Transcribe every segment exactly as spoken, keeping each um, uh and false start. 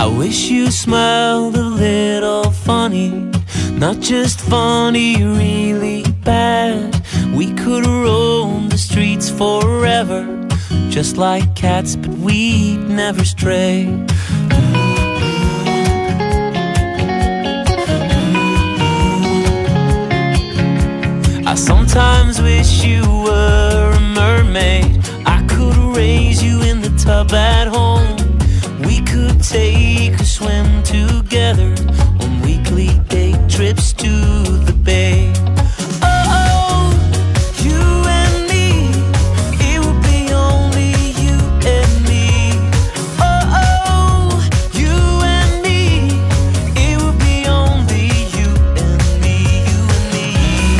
wish you smiled a little funny, not just funny, really bad. We could roam the streets forever, just like cats, but we'd never stray. I sometimes wish you were a mermaid. I could raise you in the tub at home. We could take a swim together on weekly day trips to the bay. Oh, you and me, it would be only you and me. Oh, you and me, it would be only you and me, you and me.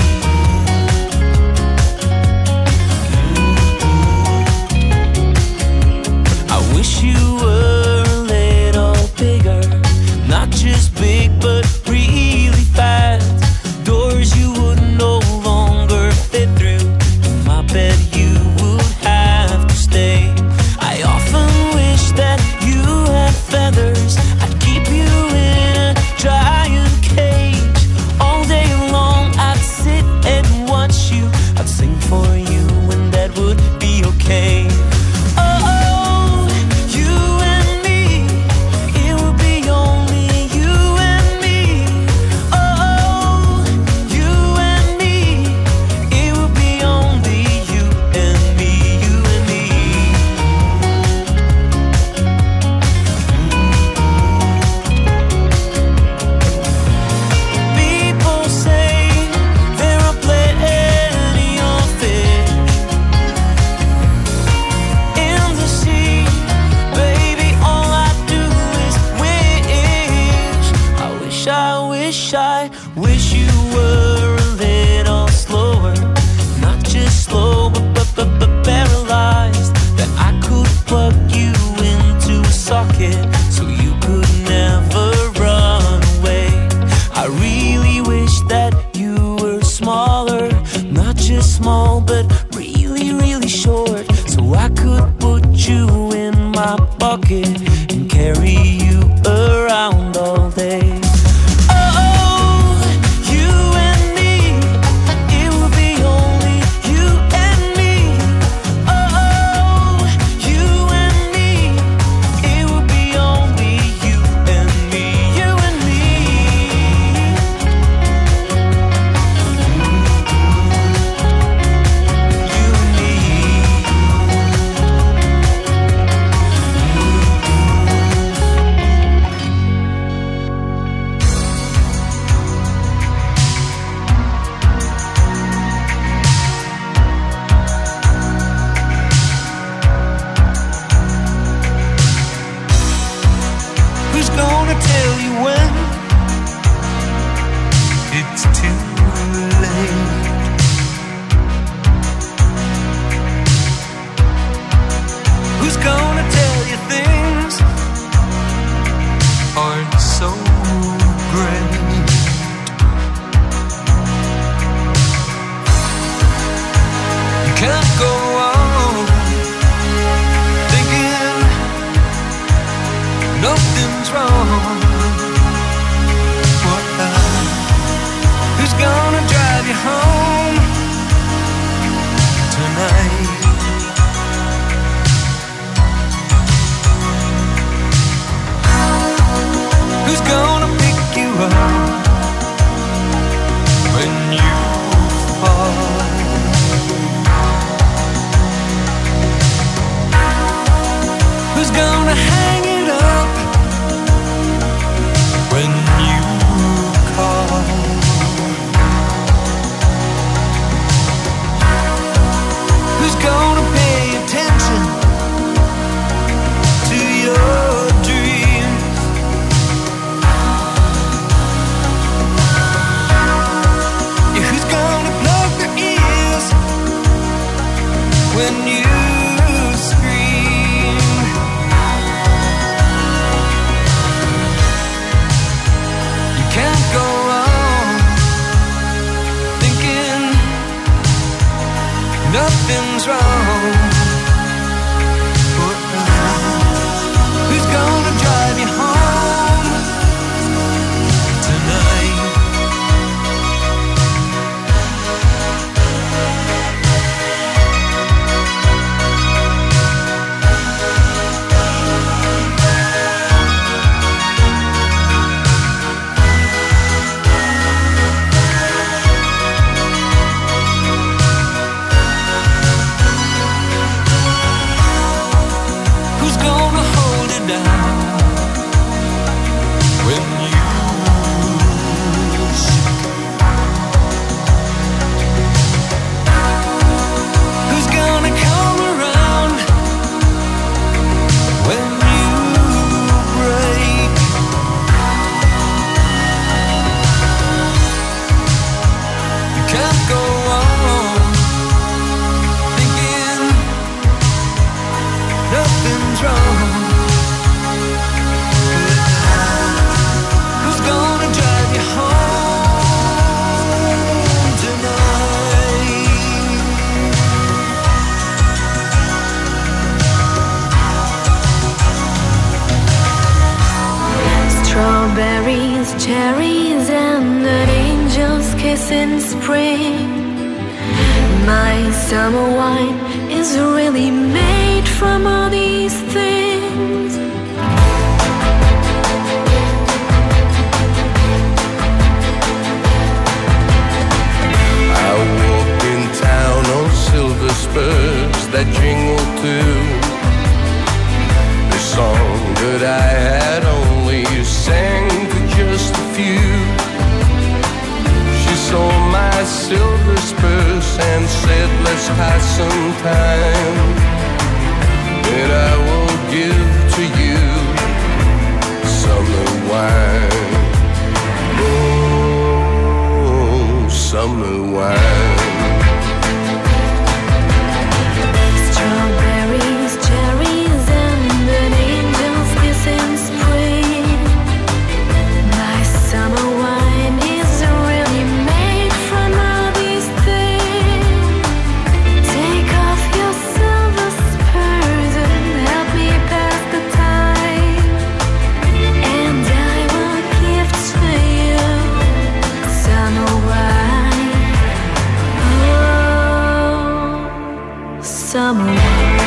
I wish you were a little bigger, not just big but really fast. Doors you would no longer fit through, in my bed you would have to stay. I often wish that you had feathers, I'd keep you in a giant cage. All day long I'd sit and watch you, I'd sing for you and that would be okay. Oh, you and me, it would be only you and me. Oh, you and me, it would be only you and me, you and me. People say there are plenty of fish in the sea. Baby, all I do is wish. I wish, I wish, I wish you were a little slower, not just slow, but but but, but paralyzed. That I could plug you into a socket so you could never run away. I really wish that you were smaller, not just small, but really, really short, so I could put you in my pocket and carry you around all day. Oh, you and me, it would be only you and me. Oh, you and me, it would be only you and me, you and me. You and me. Who's gonna tell you when it's too late? Who's gonna tell you things aren't so great? You can't go on thinking nothing's wrong. What? Who's gonna drive you home tonight? Who's gonna pick you up when you fall? Who's gonna hang it up when you call? Who's gonna pay attention to your dreams? Yeah, who's gonna plug their ears when you scream? Strawberries, cherries, and an angel's kiss in spring. My summer wine is really made from all these things. I walked in town on silver spurs that jingle too. The song that I had only sang to just a few. She saw my silver spurs and said, let's pass some time. And I will give to you summer wine. Oh, summer wine. Strawberries, cherries, and an angel's kiss in spring. My summer wine is really made from all these things. Take off your silver spurs and help me pass the time. And I will give to you summer wine. Oh, summer wine.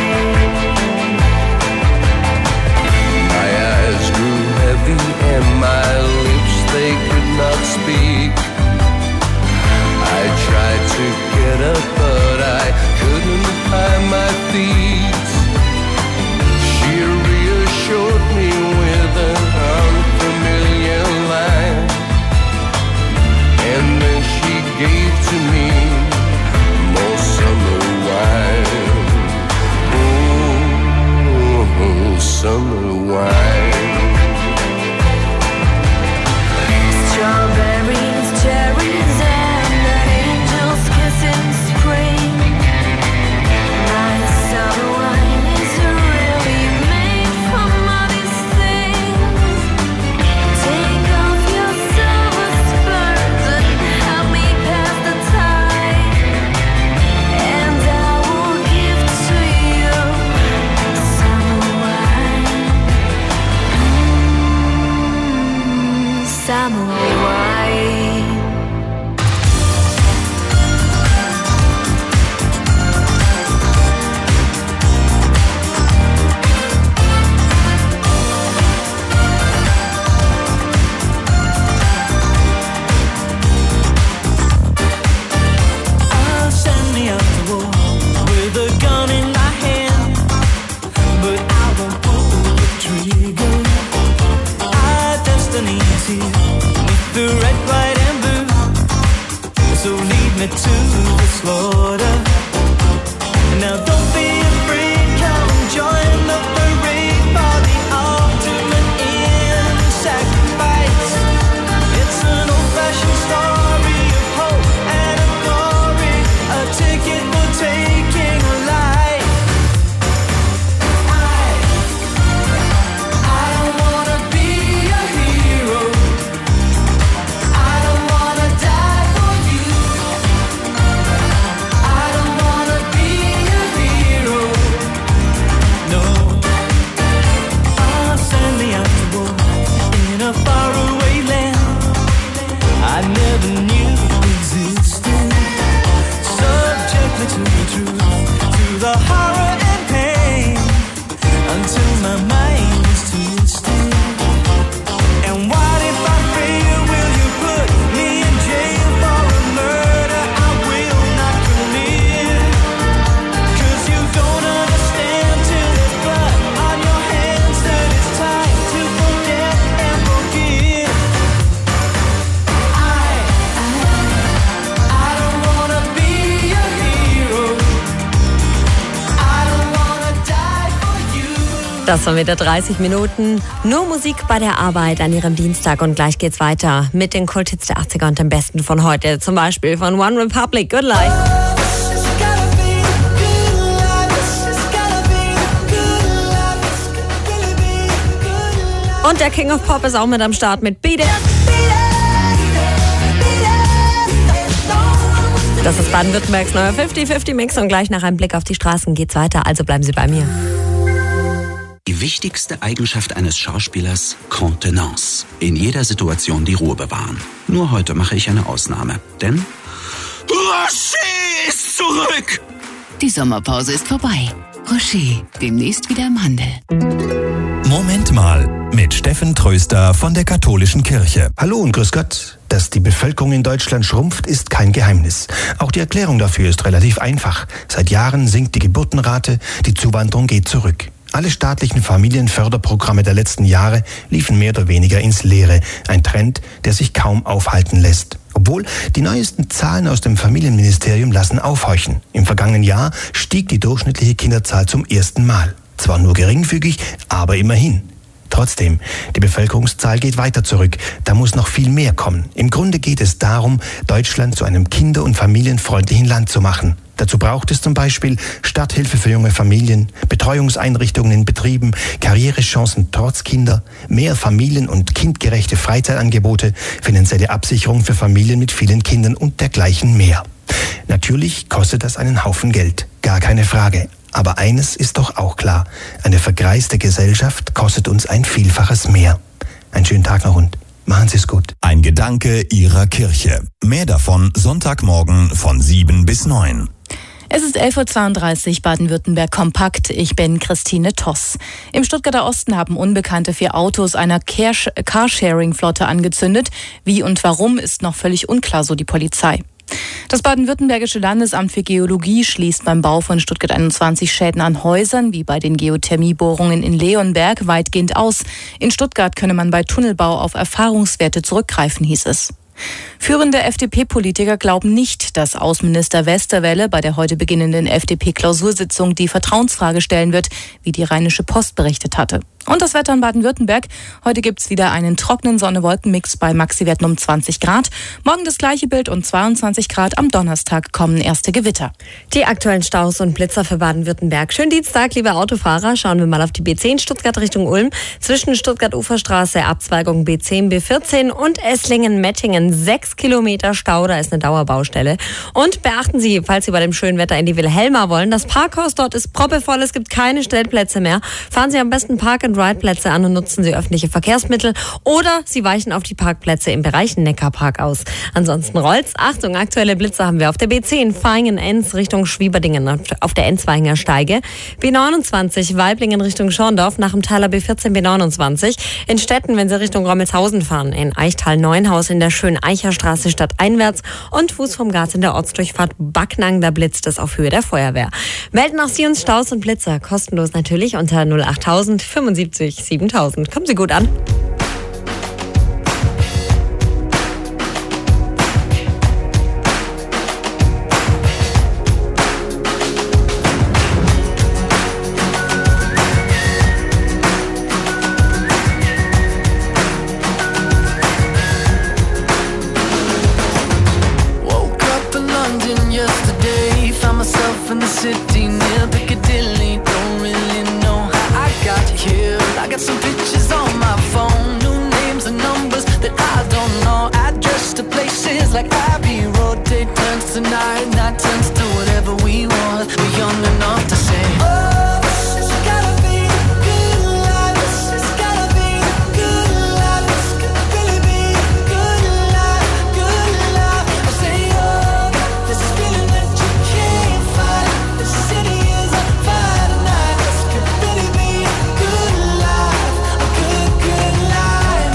My eyes grew heavy and my lips, they could not speak. I tried to get up but I couldn't find my feet. She reassured me with an unfamiliar line, and then she gave to me more summer wine. Oh, summer wine. Strawberries, cherries, and an angel's kiss in spring. My summer wine is really made from all these things. Take off your silver spurs and help me pass the time. And I will give to you summer wine. Mm, summer wine. I'll send me out to war with a gun in my hand, but I won't pull the trigger. Our destiny is here, with the red, white, and blue. So lead me to the slaughter. Now don't be afraid, come and join the parade for the ultimate in sacrifice. It's an old-fashioned story of hope and of glory, a ticket for taking a life. I, I don't wanna be a hero. I don't wanna die for you. I don't wanna be a hero. No. Oh, send me out to war in a faraway land I never knew existed. Subject me to the truth, to the horror and pain, until my mind is twisted. And what if I fail? Will you put me in jail for a murder I will not commit? 'Cause you don't understand till there's blood on your hands that it's time to forget and forgive. I, I don't wanna be a hero. I don't wanna die for you. Das waren wieder dreißig Minuten. Nur Musik bei der Arbeit an Ihrem Dienstag. Und gleich geht's weiter mit den Kulthits der achtziger und dem Besten von heute. Zum Beispiel von One Republic, Good Life. It's gotta be good life. It's gotta be good life. It's really be good life. Und der King of Pop ist auch mit am Start mit Beat It. Das ist Baden-Württembergs neuer fünfzig fünfzig Mix und gleich nach einem Blick auf die Straßen geht's weiter. Also bleiben Sie bei mir. Die wichtigste Eigenschaft eines Schauspielers: Kontenance. In jeder Situation die Ruhe bewahren. Nur heute mache ich eine Ausnahme, denn Rocher ist zurück! Die Sommerpause ist vorbei. Rocher, demnächst wieder im Handel. Moment mal, mit Steffen Tröster von der Katholischen Kirche. Hallo und grüß Gott. Dass die Bevölkerung in Deutschland schrumpft, ist kein Geheimnis. Auch die Erklärung dafür ist relativ einfach. Seit Jahren sinkt die Geburtenrate, die Zuwanderung geht zurück. Alle staatlichen Familienförderprogramme der letzten Jahre liefen mehr oder weniger ins Leere. Ein Trend, der sich kaum aufhalten lässt. Obwohl die neuesten Zahlen aus dem Familienministerium lassen aufhorchen. Im vergangenen Jahr stieg die durchschnittliche Kinderzahl zum ersten Mal. Zwar nur geringfügig, aber immerhin. Trotzdem, die Bevölkerungszahl geht weiter zurück. Da muss noch viel mehr kommen. Im Grunde geht es darum, Deutschland zu einem kinder- und familienfreundlichen Land zu machen. Dazu braucht es zum Beispiel Starthilfe für junge Familien, Betreuungseinrichtungen in Betrieben, Karrierechancen trotz Kinder, mehr familien- und kindgerechte Freizeitangebote, finanzielle Absicherung für Familien mit vielen Kindern und dergleichen mehr. Natürlich kostet das einen Haufen Geld, gar keine Frage. Aber eines ist doch auch klar, eine vergreiste Gesellschaft kostet uns ein Vielfaches mehr. Einen schönen Tag noch und machen Sie es gut. Ein Gedanke Ihrer Kirche. Mehr davon Sonntagmorgen von sieben bis neun. Es ist elf Uhr zweiunddreißig, Baden-Württemberg kompakt. Ich bin Christine Toss. Im Stuttgarter Osten haben Unbekannte vier Autos einer Carsharing-Flotte angezündet. Wie und warum ist noch völlig unklar, so die Polizei. Das baden-württembergische Landesamt für Geologie schließt beim Bau von Stuttgart einundzwanzig Schäden an Häusern, wie bei den Geothermiebohrungen in Leonberg, weitgehend aus. In Stuttgart könne man bei Tunnelbau auf Erfahrungswerte zurückgreifen, hieß es. Führende F D P-Politiker glauben nicht, dass Außenminister Westerwelle bei der heute beginnenden F D P-Klausursitzung die Vertrauensfrage stellen wird, wie die Rheinische Post berichtet hatte. Und das Wetter in Baden-Württemberg. Heute gibt's wieder einen trockenen Sonne-Wolken-Mix bei Maxiwerten um zwanzig Grad. Morgen das gleiche Bild und zweiundzwanzig Grad. Am Donnerstag kommen erste Gewitter. Die aktuellen Staus und Blitzer für Baden-Württemberg. Schönen Dienstag, liebe Autofahrer. Schauen wir mal auf die B zehn Stuttgart Richtung Ulm. Zwischen Stuttgart-Uferstraße, Abzweigung B zehn, B vierzehn und Esslingen-Mettingen. Sechs Kilometer Stau, da ist eine Dauerbaustelle. Und beachten Sie, falls Sie bei dem schönen Wetter in die Wilhelma wollen, das Parkhaus dort ist proppevoll. Es gibt keine Stellplätze mehr. Fahren Sie am besten Park Ride-Plätze an und nutzen Sie öffentliche Verkehrsmittel oder Sie weichen auf die Parkplätze im Bereich Neckarpark aus. Ansonsten rollt's. Achtung, aktuelle Blitze haben wir auf der B zehn Vaihingen-Enz Richtung Schwieberdingen auf der Enzweinger Steige. B neunundzwanzig Waiblingen Richtung Schorndorf nach dem Teiler B vierzehn B neunundzwanzig. In Städten, wenn Sie Richtung Rommelshausen fahren, in Eichtal-Neuenhaus in der Schön-Eicher-Straße stadteinwärts und Fuß vom Gas in der Ortsdurchfahrt Backnang, da blitzt es auf Höhe der Feuerwehr. Melden auch Sie uns Staus und Blitzer, kostenlos natürlich unter null achttausend fünfundsiebzig siebentausend. Kommen Sie gut an. Woke up in London yesterday, found myself in the city near Piccadilly. Don't really know how I got here. I got some pictures on my phone, new names and numbers that I don't know. Address to places like Abbey Road. Day turns to night, night turns to whatever we want. We're young enough to say, oh, this has gotta be the good life. This has gotta be the good life. This could really be the good life, good life. I say, oh, this feeling that you can't fight. The city is on fire tonight. This could really be a good life, a good, good life.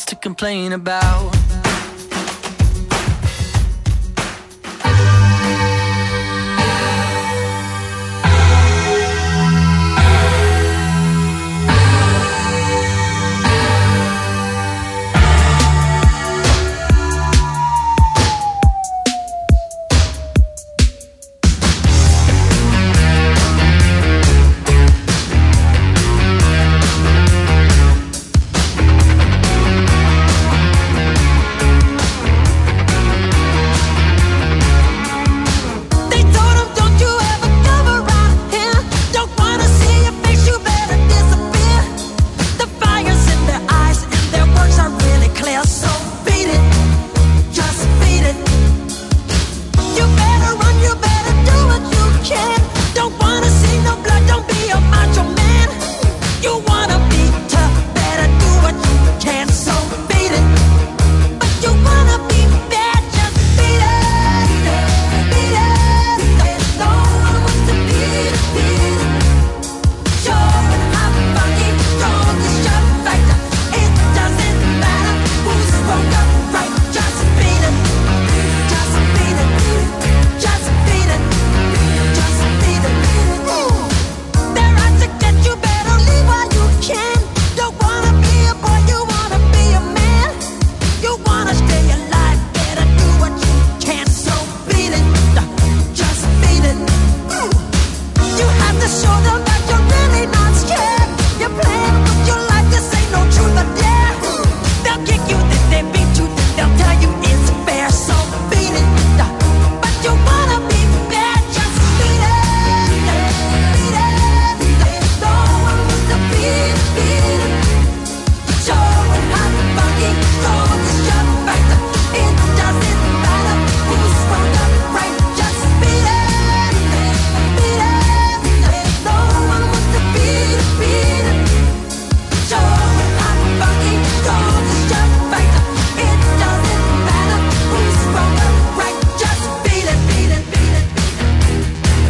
to complain about.